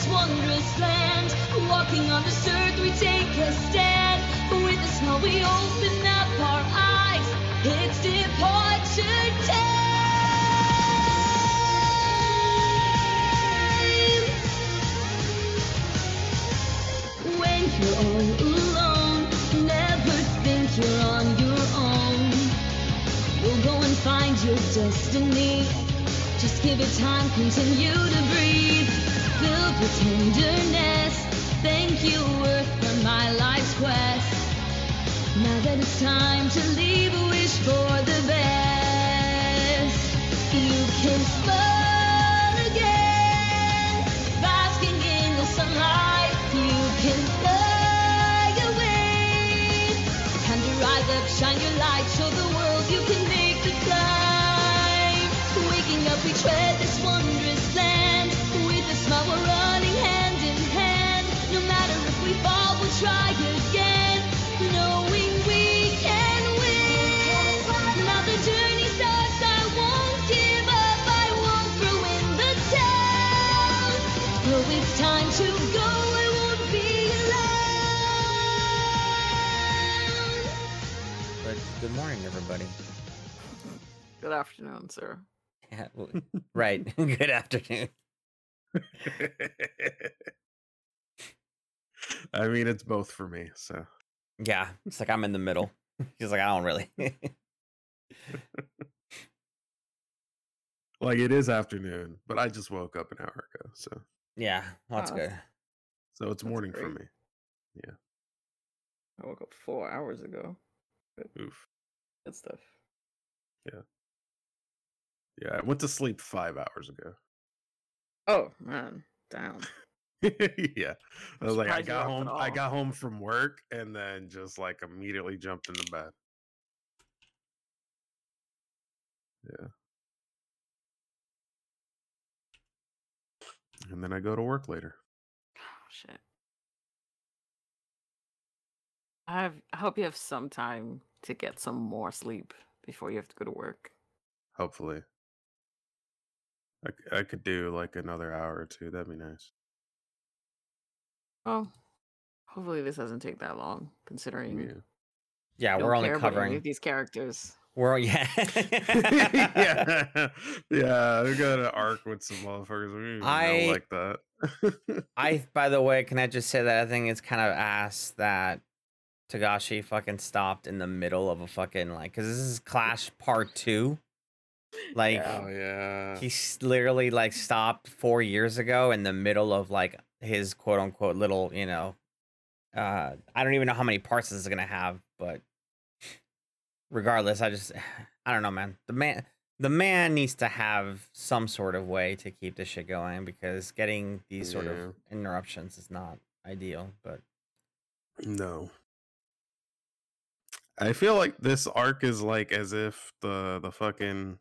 this wondrous land. Walking on this earth, we take a stand. With a smile, we open up our eyes. It's departure time. When you're all alone, never think you're on your own. You'll go and find your destiny. Just give it time, continue to breathe. Filled with tenderness, thank you, Earth, for my life's quest. Now that it's time to leave, wish for the best. You can smile again, basking in the sunlight. You can fly away. Time to rise up, shine your light, show the world you can make the climb. Waking up, we tread this wondrous land. With a smile, we're running hand in hand. No matter if we fall, we'll try again, knowing we can win. Now the journey starts, I won't give up, I won't throw in the towel. Oh, it's time to go, I won't be alone. Good morning, everybody. Good afternoon, sir. Yeah, right. Good afternoon. I mean, it's both for me, so. Yeah, it's like I'm in the middle. He's like, I don't really. Like, it is afternoon, but I just woke up an hour ago, so. Yeah, well, that's good. So it's That's morning for great. me. Yeah. I woke up 4 hours ago. Oof. Good stuff. Yeah, I went to sleep 5 hours ago. Oh man, damn. Yeah. I was like, I surprised you're got up home. at I all. got home from work and then just like immediately jumped into bed. Yeah. And then I go to work later. Oh, shit. I hope you have some time to get some more sleep before you have to go to work. Hopefully. I could do like another hour or two. That'd be nice. Oh, hopefully this doesn't take that long, considering Yeah. Yeah, you we're don't only care about any covering. of these characters. We're yeah. Yeah. Yeah. We got an arc with some motherfuckers. We don't even know like that. By the way, can I just say that I think it's kind of ass that Togashi fucking stopped in the middle of a fucking because this is Clash Part 2. Like, Oh yeah. he's literally like stopped 4 years ago in the middle of like his quote unquote little, I don't even know how many parts this is gonna have, but regardless, I don't know, man. The man needs to have some sort of way to keep this shit going because getting these sort of interruptions is not ideal, but No. I feel like this arc is like as if the fucking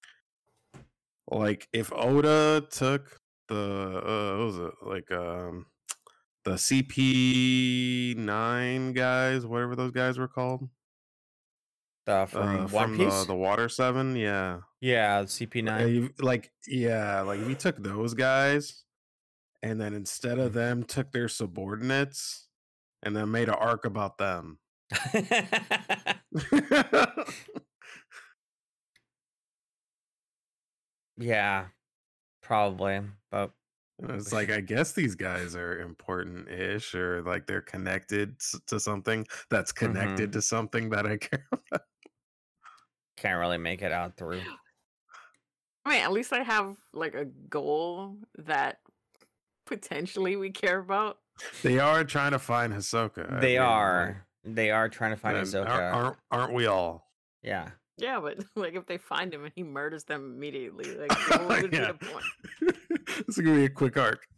like if Oda took the what was it like the CP9 guys, whatever those guys were called, from One Piece, the Water 7, yeah, CP9, like if you took those guys and then instead of them took their subordinates and then made an arc about them. Yeah, probably, but it's like I guess these guys are important-ish, or like they're connected to something that's connected to something that I care about. Can't really make it out through. I mean, at least I have like a goal that potentially we care about. They are trying to find Hisoka. They are trying to find Hisoka. Aren't we all? Yeah. Yeah, but like if they find him and he murders them immediately, like what would be the point? This is gonna be a quick arc.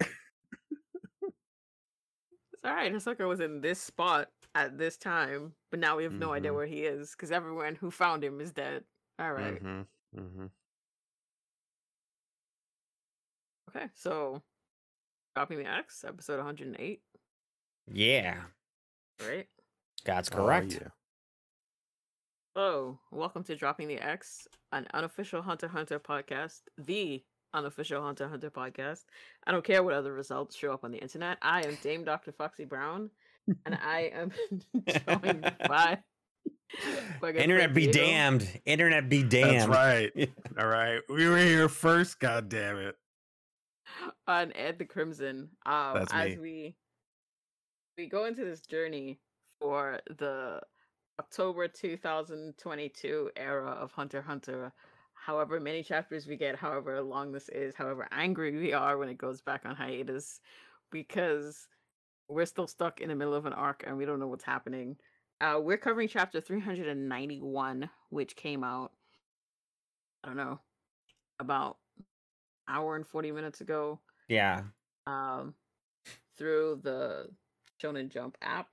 It's all right. Hisoka was in this spot at this time, but now we have no idea where he is because everyone who found him is dead. All right. Okay, so Dropping the X, episode 108. Yeah. Right? That's correct. Yeah. Hello, welcome to Dropping the X, an unofficial Hunter x Hunter podcast, the unofficial Hunter x Hunter podcast. I don't care what other results show up on the internet. I am Dame Dr. Foxy Brown, and I am joined by my good Internet friend be Diego. damned. Internet be That's damned. right. All right. We were here first, god damn it. On Ed the Crimson. That's as me. we go into this journey for the October 2022 era of Hunter x Hunter. However many chapters we get, however long this is, however angry we are when it goes back on hiatus, because we're still stuck in the middle of an arc and we don't know what's happening. We're covering chapter 391, which came out, I don't know, about an hour and 40 minutes ago. Yeah. Through the Shonen Jump app.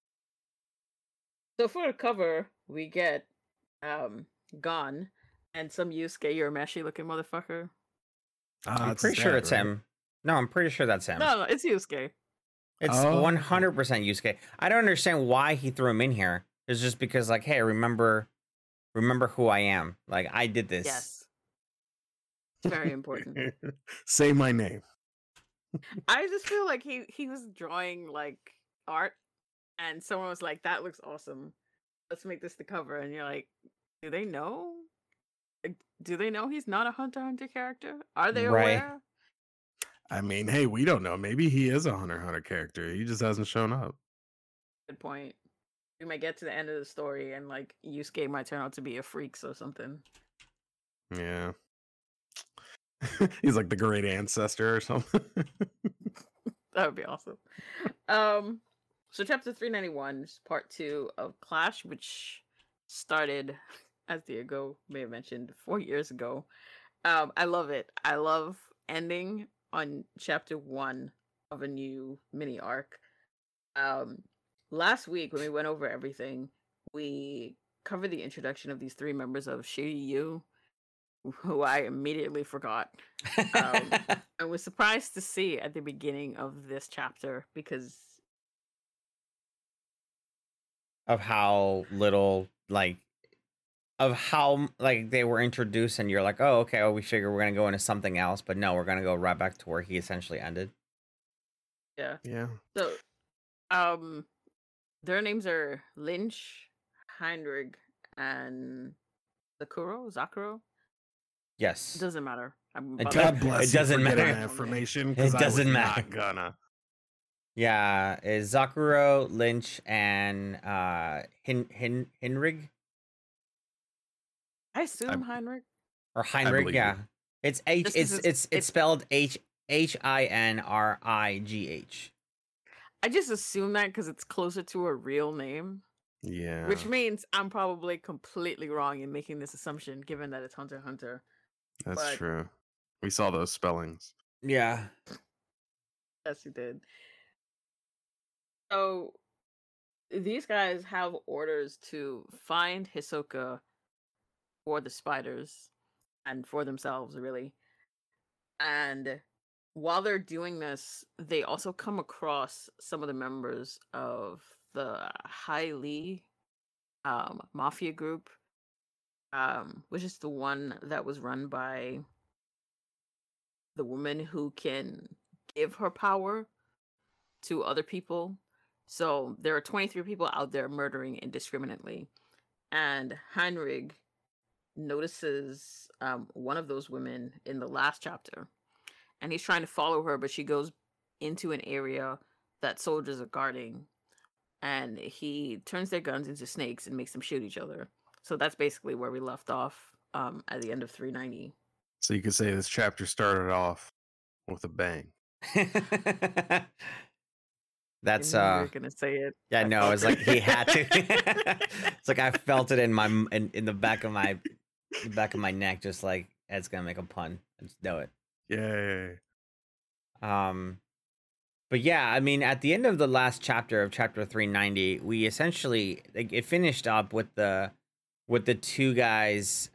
So for a cover, we get Gon and some Yusuke Urameshi looking motherfucker. I'm pretty sure it's him. No, I'm pretty sure that's him. No, it's Yusuke. It's 100% Yusuke. I don't understand why he threw him in here. It's just because, like, hey, remember who I am. Like, I did this. Yes. It's very important. Say my name. I just feel like he was drawing like art and someone was like, that looks awesome. Let's make this the cover. And you're like, do they know? Like, do they know he's not a Hunter x Hunter character? Are they aware? I mean, hey, we don't know. Maybe he is a Hunter x Hunter character. He just hasn't shown up. Good point. We might get to the end of the story and like Yusuke might turn out to be a freak or something. Yeah. He's like the great ancestor or something. That would be awesome. So chapter 391 is part 2 of Clash, which started, as Diego may have mentioned, 4 years ago. I love it. I love ending on chapter 1 of a new mini arc. Last week when we went over everything, we covered the introduction of these 3 members of Shiryu, who I immediately forgot. I was surprised to see at the beginning of this chapter because of how little, like, of how, like, they were introduced and you're like, oh, okay, well, we figure we're going to go into something else. But no, we're going to go right back to where he essentially ended. Yeah. Yeah. So, their names are Lynch, Heinrich, and Zakuro. Yes. It doesn't matter. God bless it doesn't you for getting matter. that information. It doesn't matter. Not gonna. Yeah, is Zakuro, Lynch, and Hinrig I assume Heinrich. or Heinrich. believe Yeah, you. it's H. It's spelled Hinrigh. I just assume that because it's closer to a real name. Yeah. Which means I'm probably completely wrong in making this assumption, given that it's Hunter x Hunter. That's true. We saw those spellings. Yeah. Yes, you did. So these guys have orders to find Hisoka for the spiders and for themselves, really. And while they're doing this, they also come across some of the members of the Hai Li mafia group, which is the one that was run by the woman who can give her power to other people. So there are 23 people out there murdering indiscriminately. And Heinrich notices one of those women in the last chapter. And he's trying to follow her, but she goes into an area that soldiers are guarding. And he turns their guns into snakes and makes them shoot each other. So that's basically where we left off at the end of 390. So you could say this chapter started off with a bang. That's You're gonna say it. Yeah, no, it's like he had to. It's like I felt it in my in the back of my neck, just like Ed's gonna make a pun. I just know it. Yay. But yeah, I mean, at the end of the last chapter of chapter 390, we essentially, like, it finished up with the two guys,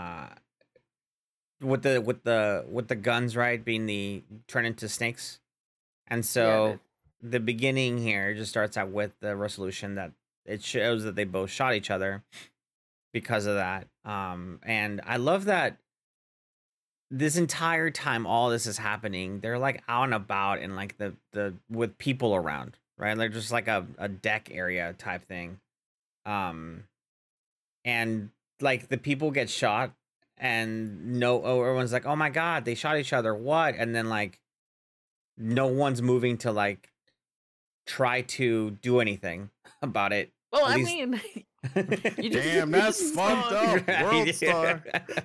with the guns, right, being the turn into snakes, and so the beginning here just starts out with the resolution that it shows that they both shot each other because of that. And I love that this entire time all this is happening, they're like out and about and like the with people around, right? Like just like a deck area type thing. Um and like the people get shot and everyone's like, "Oh my god, they shot each other. What?" And then like no one's moving to like try to do anything about it. Well, At I least mean, you just, Damn, you that's just fucked saw, up. World Star.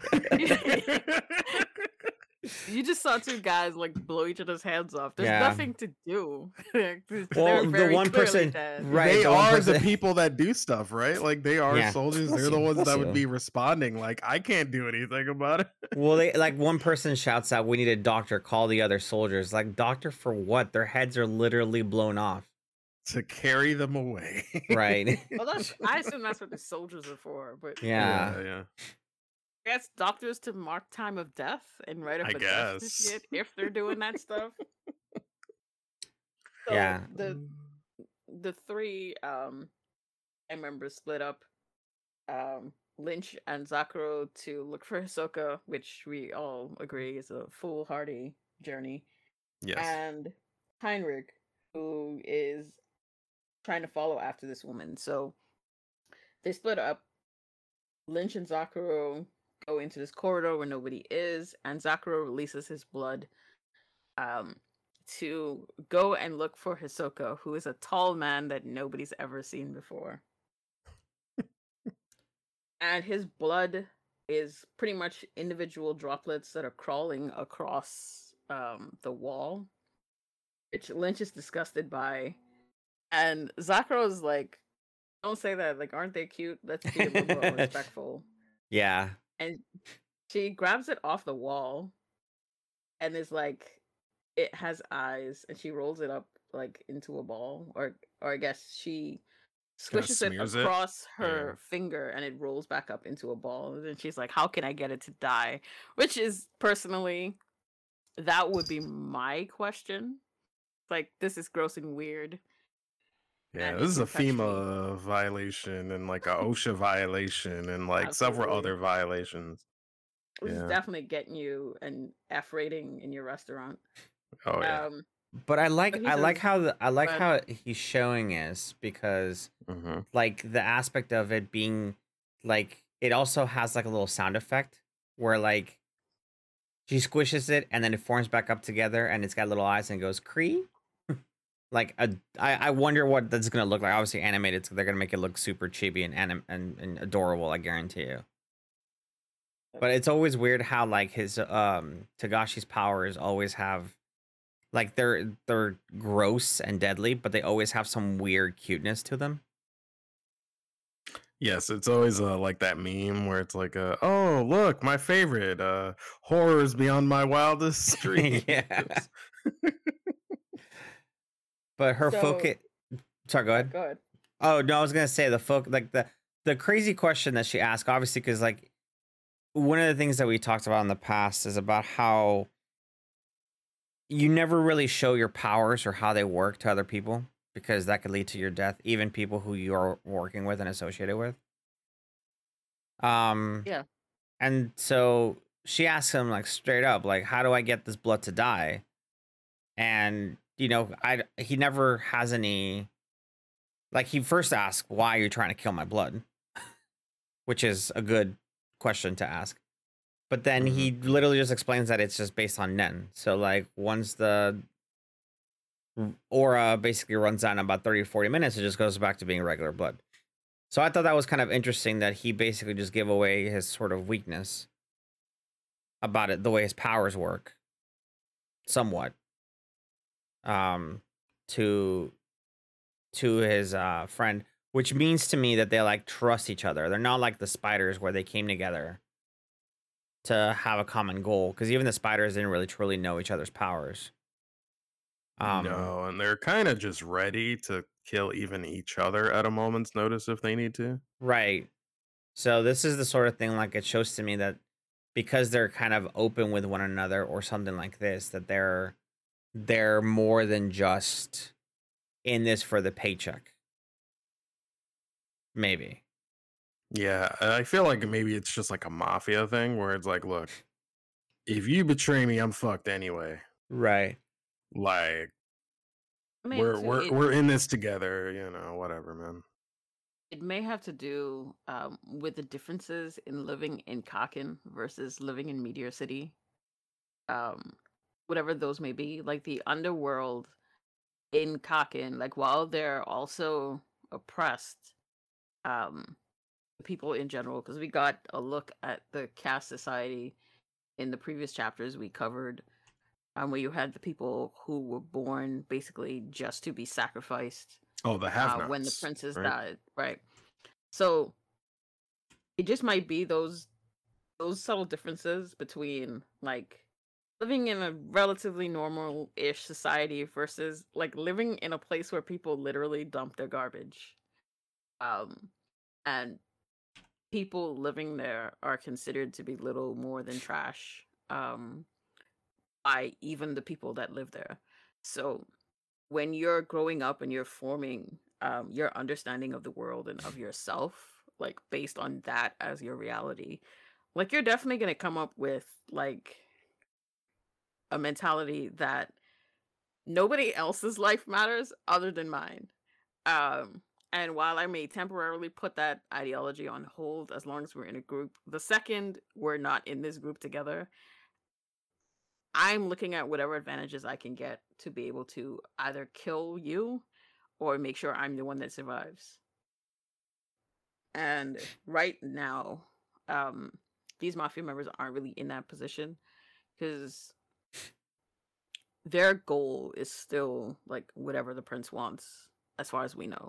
you just saw two guys like blow each other's heads off. There's Yeah. nothing to do. They're Well, the very one clearly person, dead. right? They the one are the person- people that do stuff, right? Like they are Yeah. soldiers. Bless They're the you, ones bless that would you. be responding. Like I can't do anything about it. Well, they like one person shouts out, "We need a doctor. Call the other soldiers." Like, doctor for what? Their heads are literally blown off. To carry them away. Right. Well, I assume that's what the soldiers are for. But Yeah. yeah. I guess doctors to mark time of death and write up I a death guess. certificate if they're doing that stuff. So Yeah. the three band members split up. Lynch and Zakuro to look for Hisoka, which we all agree is a foolhardy journey. Yes. And Heinrich, who is trying to follow after this woman. So they split up. Lynch and Zakuro go into this corridor where nobody is, and Zakuro releases his blood to go and look for Hisoka, who is a tall man that nobody's ever seen before. And his blood is pretty much individual droplets that are crawling across the wall, which Lynch is disgusted by. And Zakuro's like, "Don't say that. Like, aren't they cute? Let's be a little more respectful." Yeah. And she grabs it off the wall and is like, it has eyes, and she rolls it up like into a ball, or I guess she Kinda squishes it smears it? across her finger and it rolls back up into a ball. And then she's like, "How can I get it to die?" Which is personally, that would be my question. Like, this is gross and weird. Yeah, and this is a it can touch me. FEMA violation and like a OSHA violation and like several Absolutely. other violations. This is Yeah. definitely getting you an F rating in your restaurant. Oh yeah. But I like But he I like says- how I like Go how he's showing is because hmm like the aspect of it being like it also has like a little sound effect where like she squishes it and then it forms back up together and it's got little eyes and it goes cree. Like I wonder what that's gonna look like. Obviously animated, so they're gonna make it look super chibi and adorable, I guarantee you. But it's always weird how like his Togashi's powers always have like they're gross and deadly, but they always have some weird cuteness to them. Yes, it's always like that meme where it's like, oh look, my favorite, horrors beyond my wildest dreams. Yeah. But her So- focus. Sorry, go ahead. Go ahead. Oh no, I was gonna say like the crazy question that she asked, obviously, because like one of the things that we talked about in the past is about how you never really show your powers or how they work to other people because that could lead to your death, even people who you're working with and associated with. Yeah. And so she asks him like straight up, like, how do I get this blood to die? And you know, he never has any. Like he first asks, why are you trying to kill my blood? Which is a good question to ask. But then he literally just explains that it's just based on Nen. So like once the aura basically runs out in about 30 or 40 minutes, it just goes back to being regular blood. So I thought that was kind of interesting that he basically just gave away his sort of weakness about it, the way his powers work, somewhat, to his friend, which means to me that they like trust each other. They're not like the spiders where they came together to have a common goal, because even the spiders didn't really truly know each other's powers. No, and they're kind of just ready to kill even each other at a moment's notice if they need to. Right. So this is the sort of thing, like, it shows to me that because they're kind of open with one another or something like this, that they're more than just in this for the paycheck. Maybe. Yeah, I feel like maybe it's just like a mafia thing where it's like, look, if you betray me, I'm fucked anyway. Right. Like I mean, we're in this together, whatever, man. it may have to do with the differences in living in Kaken versus living in Meteor City. Whatever those may be, like the underworld in Kaken, like while they're also oppressed, people in general, because we got a look at the caste society in the previous chapters we covered, where you had the people who were born basically just to be sacrificed. Oh, the have-nots, when the princess right? died, right? So it just might be those subtle differences between like living in a relatively normal-ish society versus like living in a place where people literally dump their garbage, and people living there are considered to be little more than trash, by even the people that live there. So when you're growing up and you're forming your understanding of the world and of yourself, like based on that as your reality, like you're definitely going to come up with like a mentality that nobody else's life matters other than mine. And while I may temporarily put that ideology on hold as long as we're in a group, the second we're not in this group together, I'm looking at whatever advantages I can get to be able to either kill you or make sure I'm the one that survives. And right now, these mafia members aren't really in that position because their goal is still like whatever the prince wants, as far as we know.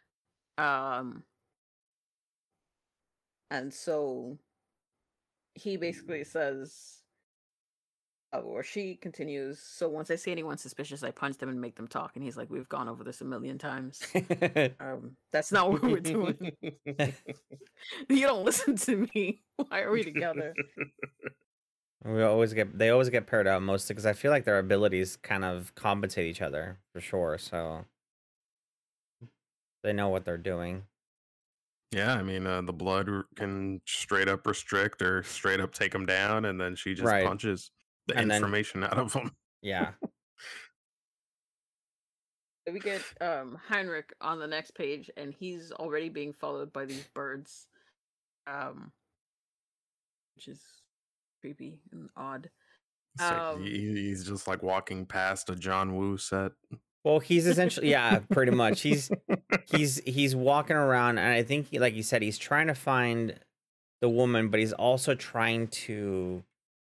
And so he basically says, or she continues, so once I see anyone suspicious, I punch them and make them talk. And he's like, we've gone over this a million times. That's not what we're doing. You don't listen to me. Why are we together? They always get paired up mostly because I feel like their abilities kind of compensate each other for sure. So they know what they're doing. Yeah, I mean, the blood can straight up restrict or straight up take them down, and then she just Right. punches the And then- information out of them. Yeah. We get Heinrich on the next page, and he's already being followed by these birds, which is creepy and odd. It's like he's just like walking past a John Woo set. Well, he's essentially, yeah, pretty much. He's walking around, and I think, like you said, he's trying to find the woman, but he's also trying to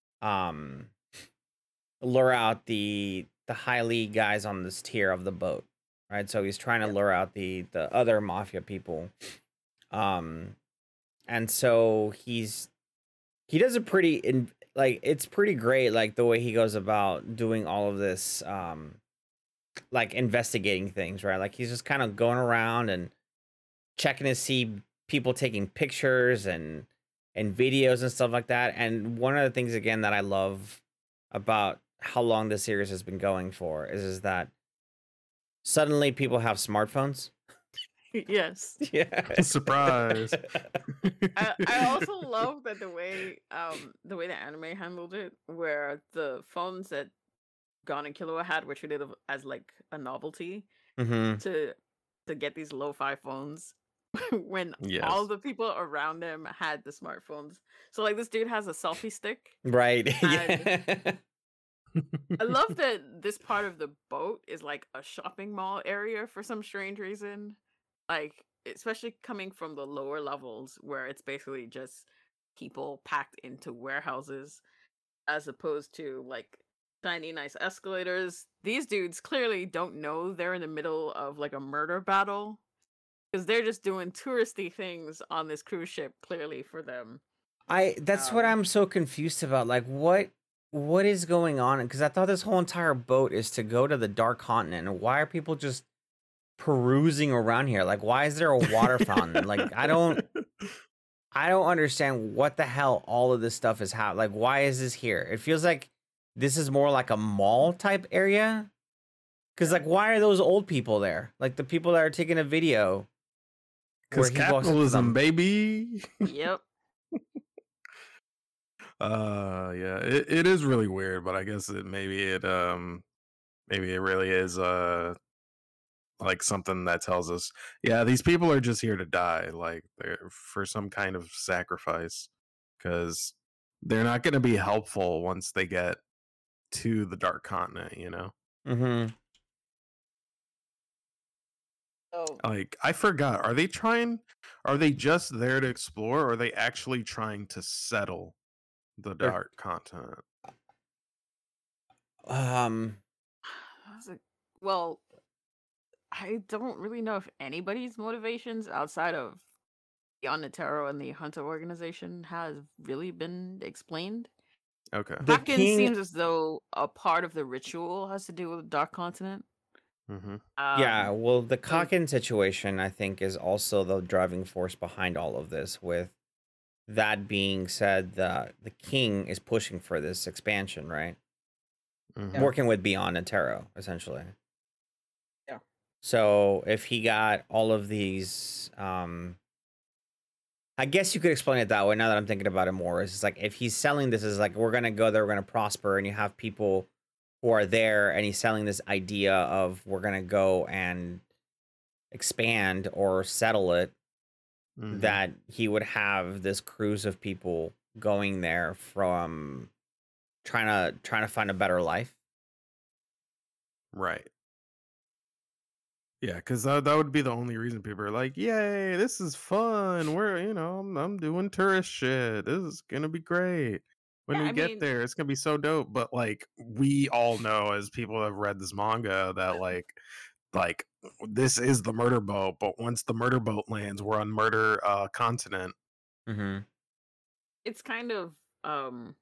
lure out the high league guys on this tier of the boat, right? So he's trying to lure out the other mafia people, and so he does a pretty it's pretty great, like the way he goes about doing all of this, like investigating things, right? Like he's just kind of going around and checking to see people taking pictures and videos and stuff like that. And one of the things again that I love about how long this series has been going for is that suddenly people have smartphones. Yes. Yeah. Surprise. I also love that the way the anime handled it, where the phones that Gon and Killua had were treated as like a novelty to get these lo-fi phones when all the people around them had the smartphones. So like this dude has a selfie stick. Right. I love that this part of the boat is like a shopping mall area for some strange reason. Like, especially coming from the lower levels where it's basically just people packed into warehouses as opposed to like shiny nice escalators. These dudes clearly don't know they're in the middle of like a murder battle because they're just doing touristy things on this cruise ship, clearly for them. That's what I'm so confused about. Like what is going on? Because I thought this whole entire boat is to go to the Dark Continent, and why are people just perusing around here? Like, why is there a water fountain? Like, I don't understand what the hell all of this stuff is. Like, why is this here? It feels like this is more like a mall type area. Because, like, why are those old people there? Like, the people that are taking a video. Because capitalism, baby. Yep. Yeah, it is really weird, but I guess maybe it really is like something that tells us, yeah, these people are just here to die, like they're for some kind of sacrifice, because they're not going to be helpful once they get to the Dark Continent, you know? Mm-hmm. So Like, I forgot, are they just there to explore, or are they actually trying to settle the They're Dark Continent? um I was like, well, I don't really know if anybody's motivations outside of Beyond the Tarot and the Hunter organization has really been explained. Okay. the Kraken king. seems as though a part of the ritual has to do with the Dark Continent. Mm-hmm. Yeah, Um, well, the so Kakin situation, I think, is also the driving force behind all of this. With that being said, the king is pushing for this expansion, right? Mm-hmm. yeah, Working with Beyond and Tarot, essentially. yeah. So if he got all of these, I guess you could explain it that way. Now that I'm thinking about it more, is it's like if he's selling this as like we're gonna go there, we're gonna prosper, and you have people who are there, and he's selling this idea of we're gonna go and expand or settle it, Mm-hmm. that he would have this cruise of people going there from trying to find a better life. Right. Yeah, because that would be the only reason people are like, "Yay, this is fun. I'm doing tourist shit. This is gonna be great. When Yeah, we I get mean, there, it's gonna be so dope." But like, we all know as people who have read this manga that like this is the murder boat. But once the murder boat lands, we're on murder continent. Mm-hmm. it's kind of um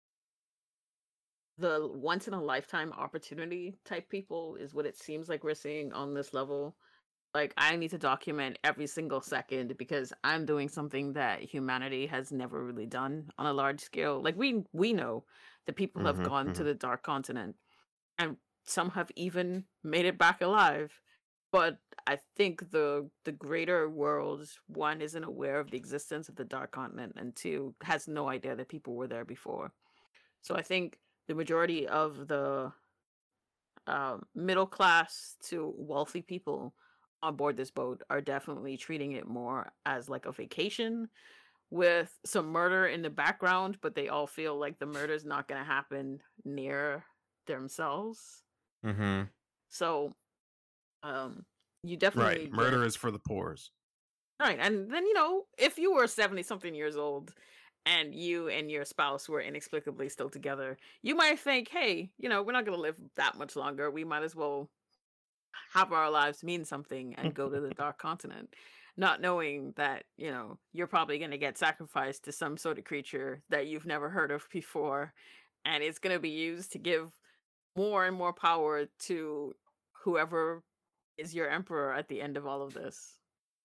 the once in a lifetime opportunity type people is what it seems like we're seeing on this level. Like, I need to document every single second because I'm doing something that humanity has never really done on a large scale. Like, we know that people have Mm-hmm, gone to mm-hmm. the Dark Continent, and some have even made it back alive. But I think the greater world, one, isn't aware of the existence of the Dark Continent, and two, has no idea that people were there before. So I think the majority of the middle class to wealthy people on board this boat are definitely treating it more as like a vacation with some murder in the background, but they all feel like the murder is not going to happen near themselves. Mm-hmm. So, um, you Right. definitely get Murder is for the poors. right. And then, if you were 70 something years old and you and your spouse were inexplicably still together, you might think, hey, we're not going to live that much longer. We might as well have our lives mean something and go to the Dark Continent, not knowing that, you're probably going to get sacrificed to some sort of creature that you've never heard of before. And it's going to be used to give more and more power to whoever is your emperor at the end of all of this.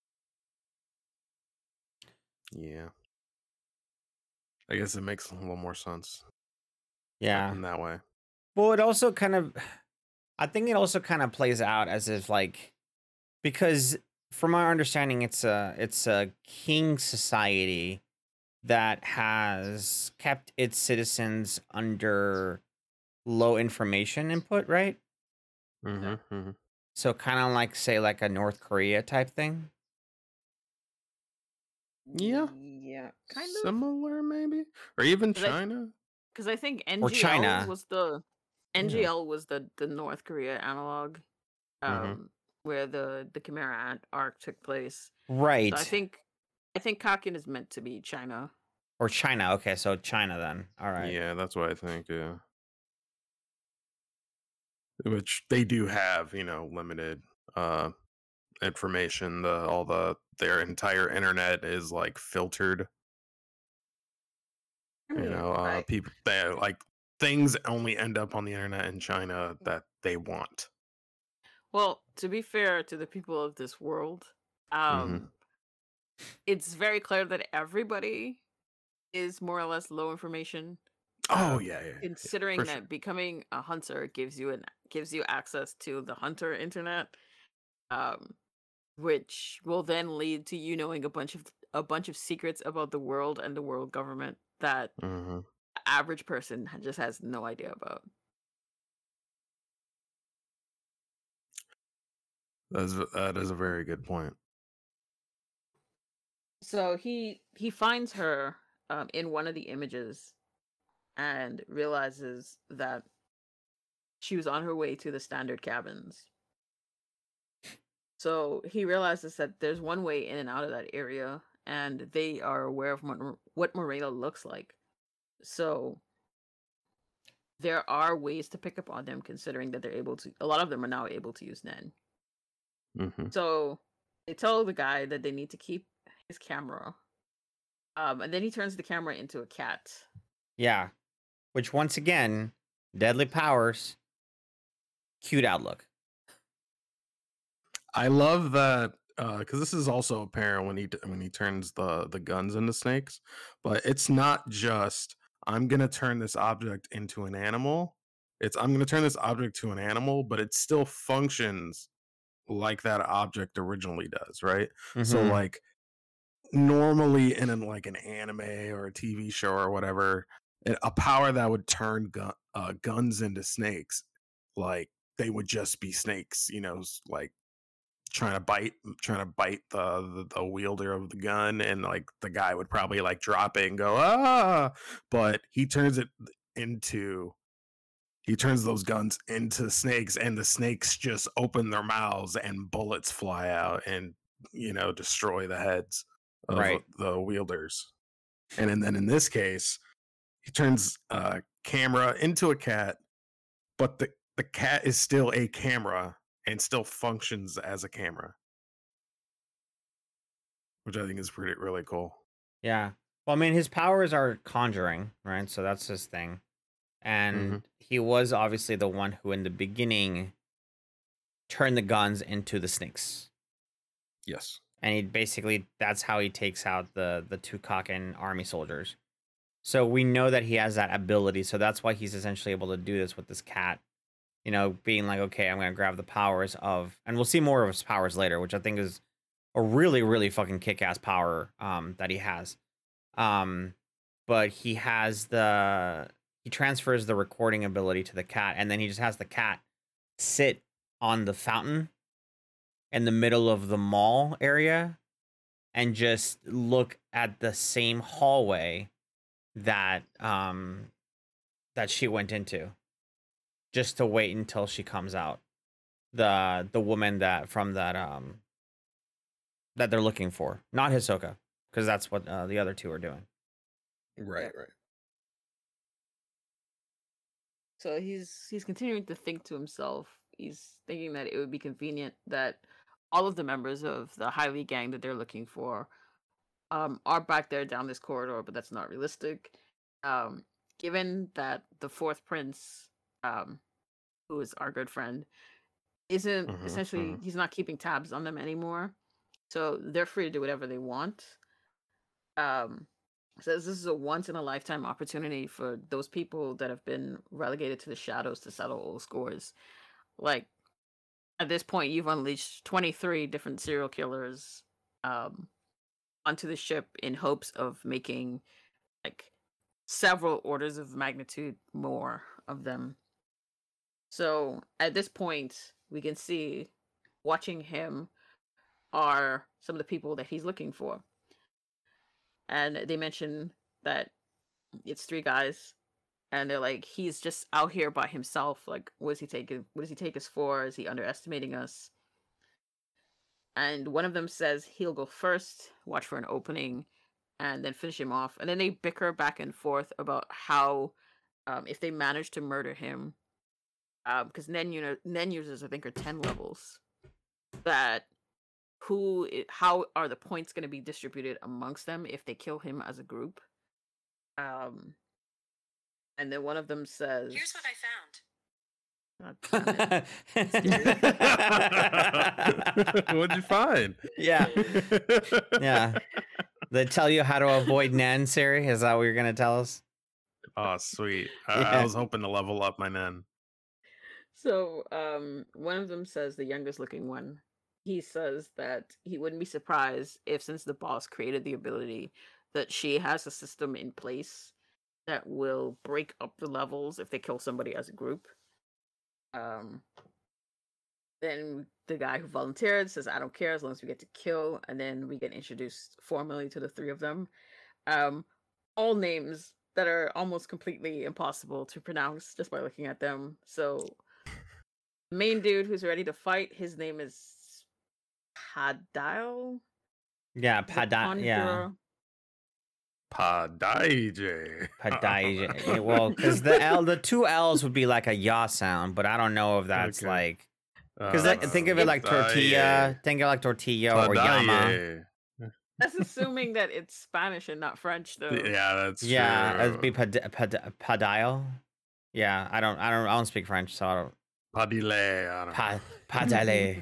Yeah. I guess it makes a little more sense Yeah. in that way. Well, it also kind of, I think it also kind of plays out as if like, because from our understanding, it's a king society that has kept its citizens under low information input, right? Mm-hmm, mm-hmm. So kind of like say like a North Korea type thing. Yeah. Yeah, kind of. Similar, maybe, or even 'Cause I, China. because I think Or NGL China. was the Yeah. NGL was the North Korea analog, Mm-hmm. where the Chimera arc took place. So I Right. think Kakin is meant to be China. Or China. Okay, so China then. All right. Yeah, that's what I think. Yeah, which they do have, limited uh information. Their entire internet is like filtered. I mean, I People they like things only end up on the internet in China that they want. well, to be fair to the people of this world, Mm-hmm. um, it's very clear that everybody is more or less low information. Oh yeah, yeah, yeah, for Considering sure. that becoming a hunter gives you access to the hunter internet, um, which will then lead to you knowing a bunch of secrets about the world and the world government that Mm-hmm. average person just has no idea about. That is a very good point. So he finds her in one of the images and realizes that she was on her way to the standard cabins. So he realizes that there's one way in and out of that area, and they are aware of what Morena looks like. So there are ways to pick up on them, considering that they're able to. A lot of them are now able to use Nen. Hmm. So they tell the guy that they need to keep his camera. And then he turns the camera into a cat. Yeah. Which once again, deadly powers, cute outlook. I love that because this is also apparent when he turns the guns into snakes. But it's not just I'm gonna turn this object into an animal. It's I'm gonna turn this object to an animal, but it still functions like that object originally does, right? So Mhm. like normally in like an anime or a TV show or whatever, a power that would turn guns into snakes, like they would just be snakes, like trying to bite the wielder of the gun, and like the guy would probably like drop it and go but he turns those guns into snakes, and the snakes just open their mouths and bullets fly out and destroy the heads of Right. the wielders. And then in this case, he turns a camera into a cat, but the cat is still a camera and still functions as a camera, which I think is really cool. Yeah. Well, I mean, his powers are conjuring, right? So that's his thing. And Mhm. he was obviously the one who, in the beginning, turned the guns into the snakes. Yes. And he basically, that's how he takes out the Tukakan army soldiers. So we know that he has that ability. So that's why he's essentially able to do this with this cat. Being like, okay, I'm going to grab the powers of, and we'll see more of his powers later, which I think is a really, really fucking kick-ass power that he has. But he transfers the recording ability to the cat, and then he just has the cat sit on the fountain in the middle of the mall area and just look at the same hallway that she went into, just to wait until she comes out. The woman that they're looking for, not Hisoka, because that's what the other two are doing. Right. So he's continuing to think to himself. He's thinking that it would be convenient that all of the members of the Highly gang that they're looking for are back there down this corridor, but that's not realistic. Given that the fourth prince, who is our good friend, isn't essentially he's not keeping tabs on them anymore, so they're free to do whatever they want. Says this is a once in a lifetime opportunity for those people that have been relegated to the shadows to settle old scores. Like at this point, you've unleashed 23 different serial killers onto the ship in hopes of making like several orders of magnitude more of them. So at this point, we can see watching him are some of the people that he's looking for. And they mention that it's three guys, and they're like, he's just out here by himself. Like, what does he take us for? Is he underestimating us? And one of them says he'll go first, watch for an opening, and then finish him off. And then they bicker back and forth about how, if they manage to murder him, because Nen users I think are 10 levels, that how are the points going to be distributed amongst them if they kill him as a group? And then one of them says, "Here's what I found." What'd you find? Yeah. They tell you how to avoid Nen, Siri? Is that what you're going to tell us? Oh, sweet. I was hoping to level up my Nen. So, one of them says, the youngest looking one, he says that he wouldn't be surprised if, since the boss created the ability, that she has a system in place that will break up the levels if they kill somebody as a group. Then the guy who volunteered says, I don't care as long as we get to kill. And then we get introduced formally to the three of them. All names that are almost completely impossible to pronounce just by looking at them. So, the main dude who's ready to fight, his name is Padial. Yeah, He's a conjurer. Padaije. Padaije. Well, because the two L's would be like a ya sound, but I don't know if that's Okay. like because think of it like Padaije. tortilla. Think of it like tortilla or llama. Padaije. That's assuming that it's Spanish and not French, though. Yeah, that's Yeah, true. it'd be Padaille. Yeah, I don't speak French, so I don't. Padile. I don't know. Padaille.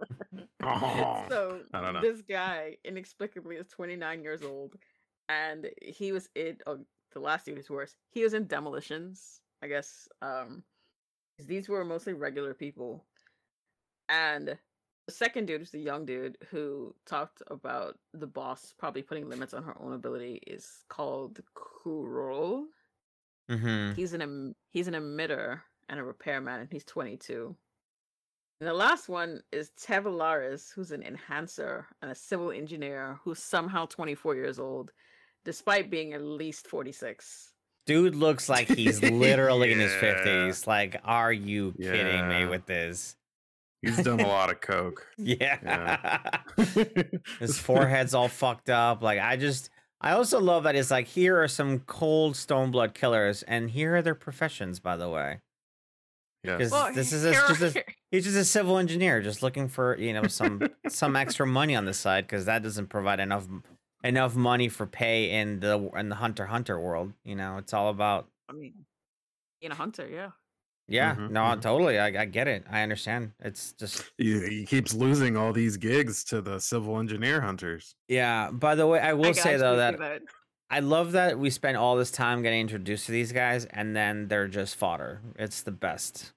So I don't know. this guy inexplicably is 29 years old, and he was in. Oh, the last dude is worse. He was in Demolitions, I guess. 'Cause these were mostly regular people, and the second dude is the young dude who talked about the boss probably putting limits on her own ability. Is called Kuro. Mm-hmm. He's an emitter and a repairman, and he's 22. And the last one is Tevalaris, who's an enhancer and a civil engineer who's somehow 24 years old, despite being at least 46. Dude looks like he's literally in his Yeah. 50s. Like, are you kidding me Yeah. with this? He's done a lot of coke. Yeah. His forehead's all fucked up. Like, I also love that it's like, here are some cold stone blood killers, and here are their professions, by the way. Yes. Because he's just a civil engineer, just looking for some extra money on the side, because that doesn't provide enough money for pay in the Hunter x Hunter world. It's all about I mean, being a hunter, yeah. yeah. Mhm, No, mhm. totally. I get it. I understand. It's just He keeps losing all these gigs to the civil engineer hunters. yeah. By the way, I will I say can though actually that see I love that we spent all this time getting introduced to these guys, and then they're just fodder. It's the best.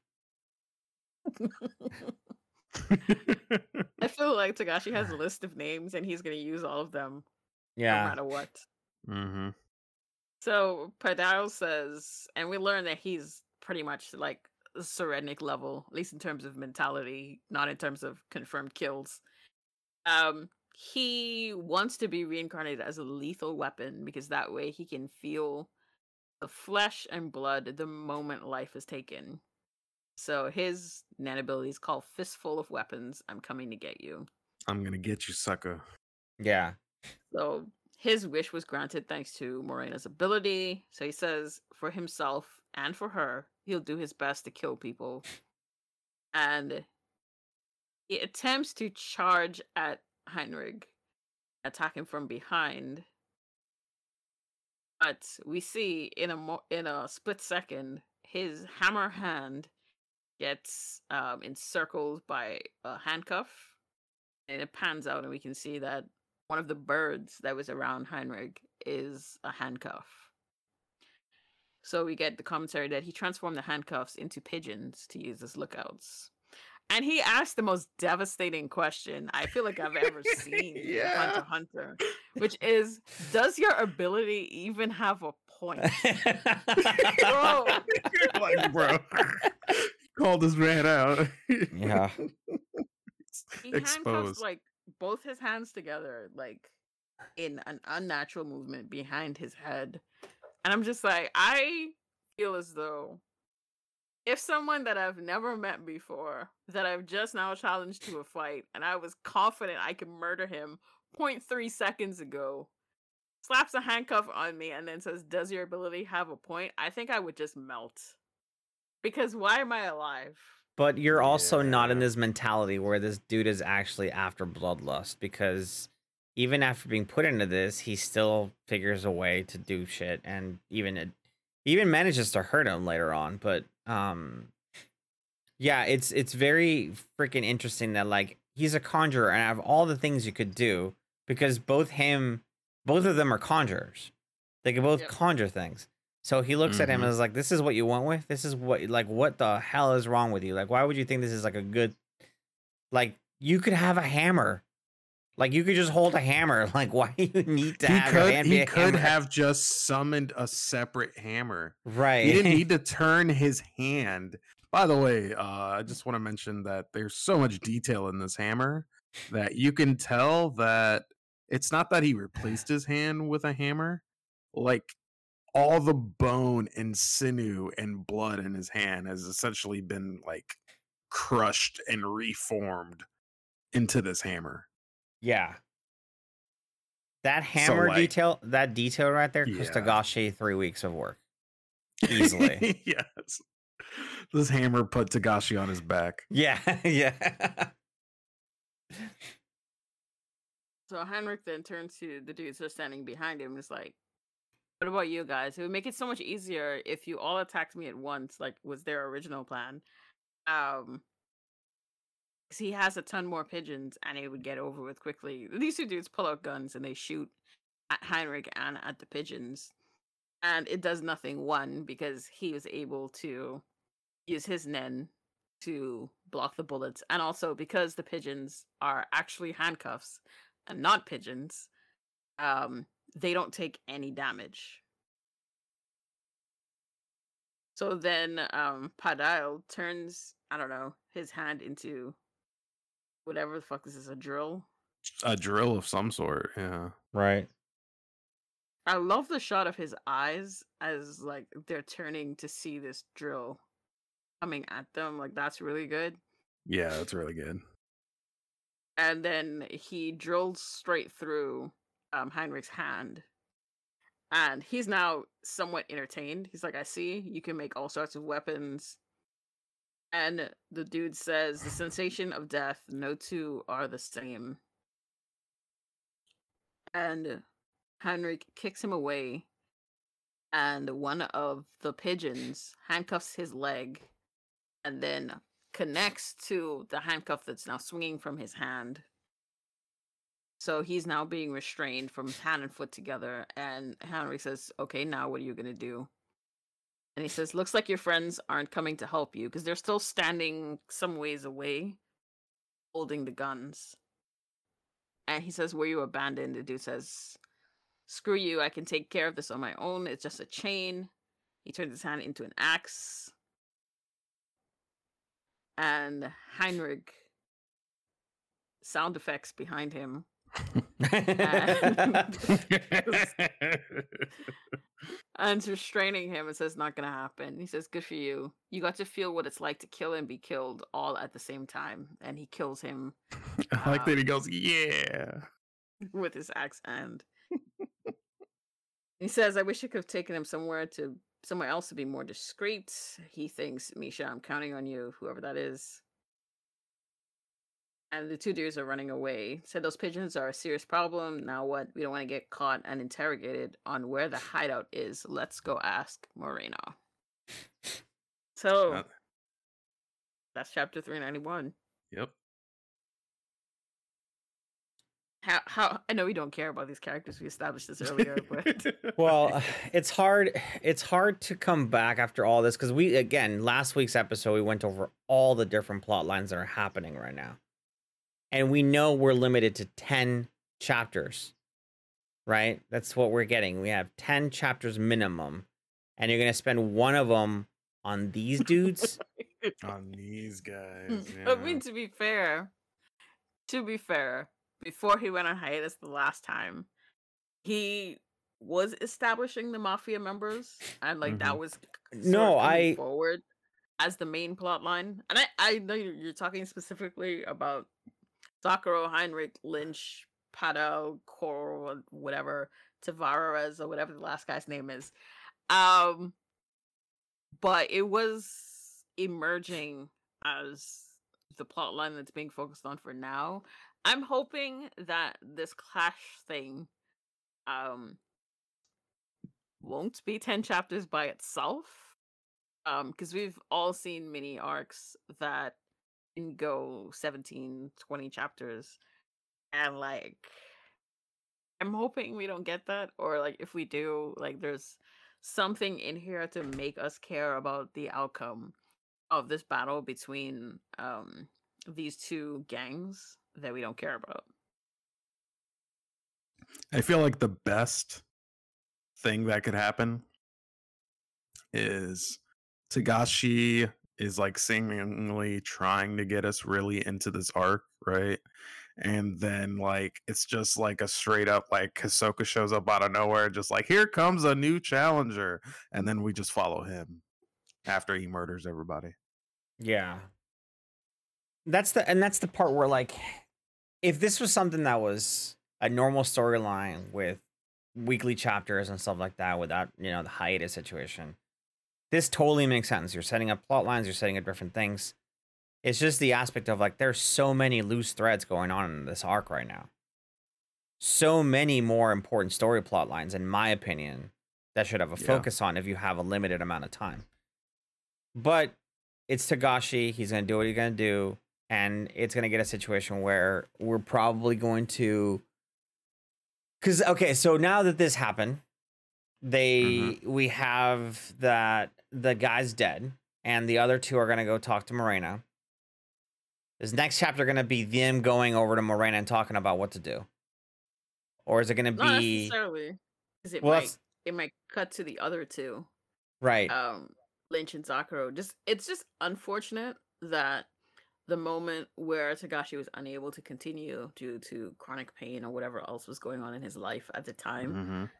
I feel like Togashi has a list of names and he's going to use all of them no Yeah. matter what. Mm-hmm. So Padao says, and we learn that he's pretty much like Serednik level, at least in terms of mentality, not in terms of confirmed kills. He wants to be reincarnated as a lethal weapon because that way he can feel the flesh and blood the moment life is taken. So his nan ability is called Fistful of Weapons. I'm coming to get you. I'm gonna get you, sucker. Yeah. So his wish was granted thanks to Morena's ability. So he says for himself and for her, he'll do his best to kill people. And he attempts to charge at Heinrich, attack him from behind. But we see in a split second, his hammer hand gets encircled by a handcuff, and it pans out, and we can see that one of the birds that was around Heinrich is a handcuff. So we get the commentary that he transformed the handcuffs into pigeons to use as lookouts. And he asked the most devastating question I feel like I've ever seen in Hunter x Hunter, which is, does your ability even have a point? Bro, Like, bro, called this man out. Yeah. he handcuffs Exposed. like both his hands together, like in an unnatural movement behind his head. And I'm just like, I feel as though if someone that I've never met before, that I've just now challenged to a fight, and I was confident I could murder him 0.3 seconds ago, slaps a handcuff on me and then says, does your ability have a point? I think I would just melt. Because why am I alive? But you're also not in Yeah. this mentality where this dude is actually after bloodlust, because even after being put into this, he still figures a way to do shit, and even manages to hurt him later on. But yeah, it's very freaking interesting that like he's a conjurer, and out of all the things you could do, because both of them are conjurers, they can both Yep. conjure things. So he looks at him Mhm. and is like, this is what you went with? This is what the hell is wrong with you? Like, why would you think this is like a good, like, you could have a hammer Like you could just hold a hammer. Like why do you need to have your hand be He a could hammer? have just summoned a separate hammer. Right. He didn't need to turn his hand. By the way, I just want to mention that there's so much detail in this hammer that you can tell that it's not that he replaced his hand with a hammer. Like all the bone and sinew and blood in his hand has essentially been like crushed and reformed into this hammer. Yeah. That So, hammer like, detail, that detail right there, cost yeah. Togashi 3 weeks of work. Easily. Yes. This hammer put Togashi on his back. Yeah, yeah. So Heinrich then turns to the dudes who are standing behind him and is like, what about you guys? It would make it so much easier if you all attacked me at once, like was their original plan. 'Cause he has a ton more pigeons and it would get over with quickly. These two dudes pull out guns and they shoot at Heinrich and at the pigeons. And it does nothing, one, because he was able to use his Nen to block the bullets, and also because the pigeons are actually handcuffs and not pigeons, they don't take any damage. So then Padile turns, I don't know, his hand into whatever the fuck this is, a drill. A drill of some sort, yeah. Right. I love the shot of his eyes as like they're turning to see this drill coming at them. Like that's really good. Yeah, that's really good. And then he drills straight through Heinrich's hand. And he's now somewhat entertained. He's like, I see, you can make all sorts of weapons. And the dude says, the sensation of death, no two are the same. And Heinrich kicks him away. And one of the pigeons handcuffs his leg and then connects to the handcuff that's now swinging from his hand. So he's now being restrained from hand and foot together. And Henry says, okay, now what are you going to do? And he says, looks like your friends aren't coming to help you because they're still standing some ways away holding the guns. And he says, were you abandoned? The dude says, screw you, I can take care of this on my own. It's just a chain. He turns his hand into an axe. And Heinrich, sound effects behind him. And restraining him and says, not gonna happen. He says, good for you. You got to feel what it's like to kill and be killed all at the same time. And he kills him. I like that he goes, yeah. With his axe hand. He says, I wish I could have taken him somewhere else to be more discreet. He thinks, Misha, I'm counting on you, whoever that is. And the two dudes are running away. Said those pigeons are a serious problem. Now what? We don't want to get caught and interrogated on where the hideout is. Let's go ask Moreno. So that's chapter 391. Yep. How I know we don't care about these characters. We established this earlier, but Well, it's hard to come back after all this because last week's episode we went over all the different plot lines that are happening right now. And we know we're limited to 10 chapters, right? That's what we're getting. We have 10 chapters minimum. And you're going to spend one of them on these dudes? On these guys. I mean, to be fair, before he went on hiatus the last time, he was establishing the mafia members. And like that was forward as the main plot line. And I know you're talking specifically about Sakura, Heinrich, Lynch, Padel, Coro, whatever, Tavares, or whatever the last guy's name is. But it was emerging as the plot line that's being focused on for now. I'm hoping that this clash thing won't be 10 chapters by itself. Because we've all seen mini arcs that can go 17, 20 chapters. And like I'm hoping we don't get that, or like if we do, like there's something in here to make us care about the outcome of this battle between these two gangs that we don't care about. I feel like the best thing that could happen is Tagashi is like seemingly trying to get us really into this arc, right? And then like it's just like a straight up like Hisoka shows up out of nowhere, just like here comes a new challenger, and then we just follow him after he murders everybody. Yeah. That's the part where, like, if this was something that was a normal storyline with weekly chapters and stuff like that without, the hiatus situation, this totally makes sense. You're setting up plot lines, you're setting up different things. It's just the aspect of, like, there's so many loose threads going on in this arc right now. So many more important story plot lines, in my opinion, that should have a focus on if you have a limited amount of time. But it's Tagashi. He's going to do what he's going to do. And it's going to get a situation where we're probably going to... Because, okay, so now that this happened, we have that the guy's dead, and the other two are going to go talk to Morena. Is next chapter going to be them going over to Morena and talking about what to do? Or is it going to be... Not necessarily. Because it might cut to the other two. Right. Lynch and Sakura. It's just unfortunate that the moment where Tagashi was unable to continue due to chronic pain or whatever else was going on in his life at the time,